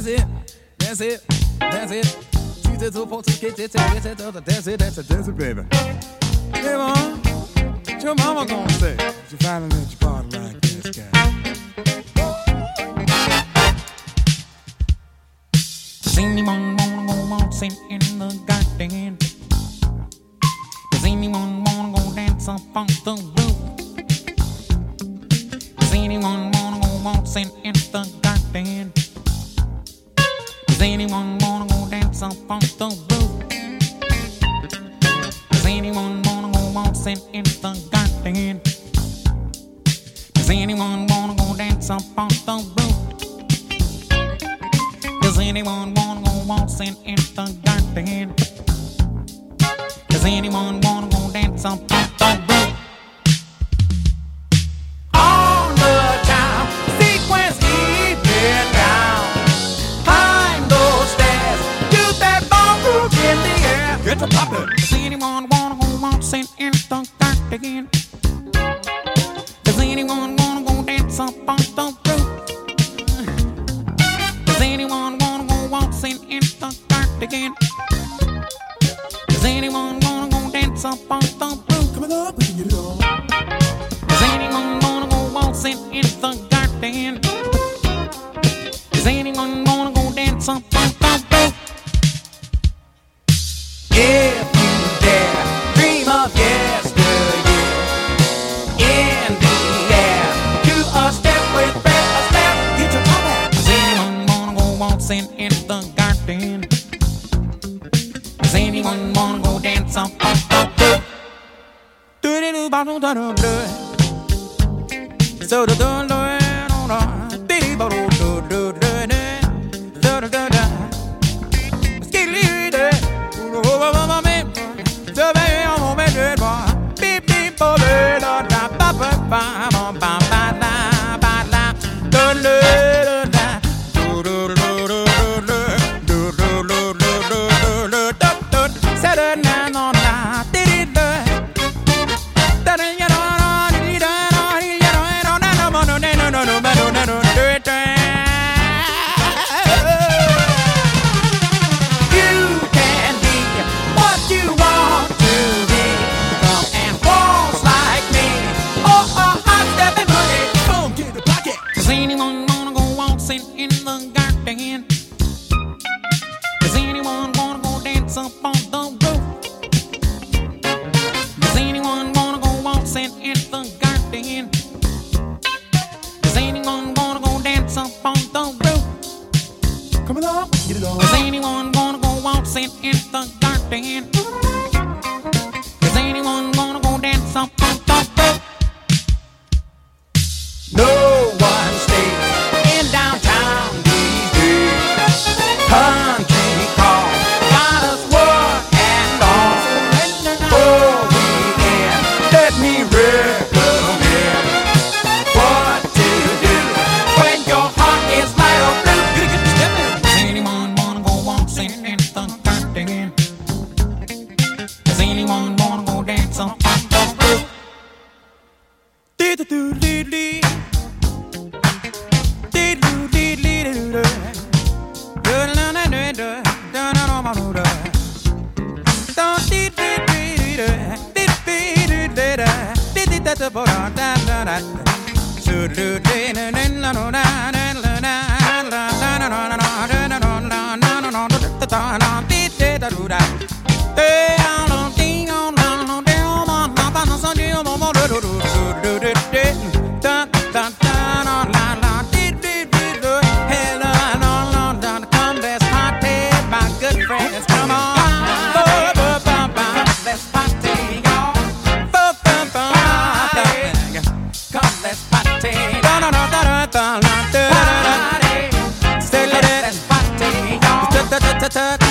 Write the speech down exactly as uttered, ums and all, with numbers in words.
That's it, that's it, that's it. Two to two, four to get it, that's it, that's it, that's it, that's it, baby. Hey, mom, what your mama gonna say? She finally let you party like this guy. Does anyone wanna go waltzing in the garden? Does anyone wanna go dance up on the roof? Does anyone wanna go waltzing in the garden? Does anyone wanna go dance up on the roof? Does anyone wanna go waltzing in the garden? Does anyone wanna go dance up on the roof? Does anyone wanna go waltzing in the garden? Does anyone wanna go dance up on the roof? On the time, sequence keep it down. Climb those stairs, do that ballroom in the air. Get to poppin'. Does anyone wanna go waltzing in the garden? Does anyone wanna go dance up on the roof? Does anyone wanna go waltzing in the garden? Does anyone wanna go dance up on the roof? Come on up, we can get it on. Does anyone wanna go waltzing in the garden? Does anyone wanna go dance up on the roof? If you dare, dream of yesteryear. In the air, do a step with breath, a step, get your pump out. Does anyone wanna go waltzing in the garden? Does anyone wanna go dance up on the roof? So the dun dun Come along, get it on. Does anyone wanna go waltzing in the garden? Does anyone wanna go dance up on the roof? No one stays in downtown these days. Country call, got us work and all. Oh, weekend, let me recommend what to do when your heart is light or blue. Get it, get it. Does anyone wanna go waltzing in the garden? Does anyone wanna go dance up on the roof? Dee-doo-doo-dee-dee. Come, let's party, my good friends. Come on, let's party, y'all. Come, let's party. Party. Stay, let's party, y'all.